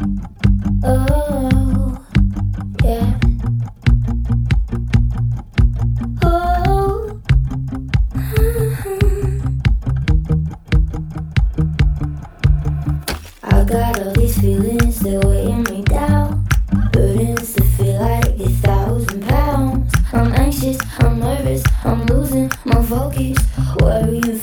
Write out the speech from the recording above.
Oh, yeah. Oh, I got all these feelings that weighing me down. Burdens that feel like 1,000 pounds. I'm anxious, I'm nervous, I'm losing my focus. Worrying